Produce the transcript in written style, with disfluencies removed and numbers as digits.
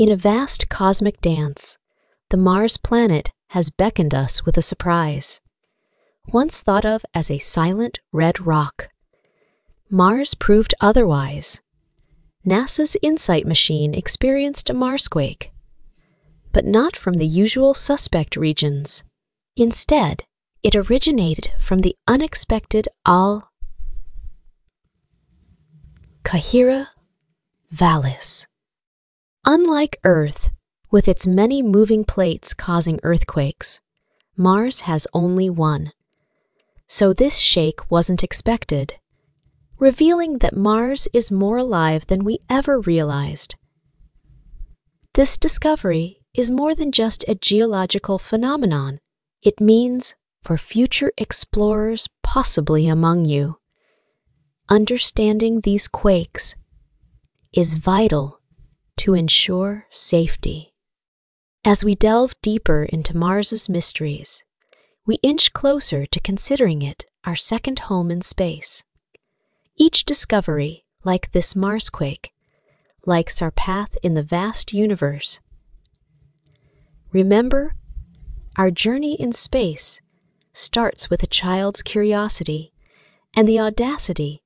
In a vast cosmic dance, the Mars planet has beckoned us with a surprise. Once thought of as a silent red rock, Mars proved otherwise. NASA's InSight machine experienced a Marsquake, but not from the usual suspect regions. Instead, it originated from the unexpected Al-Qahira Vallis. Unlike Earth, with its many moving plates causing earthquakes, Mars has only one. So this shake wasn't expected, revealing that Mars is more alive than we ever realized. This discovery is more than just a geological phenomenon. It means, for future explorers possibly among you, understanding these quakes is vital to ensure safety. As we delve deeper into Mars's mysteries, we inch closer to considering it our second home in space. Each discovery, like this Marsquake, lights our path in the vast universe. Remember, our journey in space starts with a child's curiosity and the audacity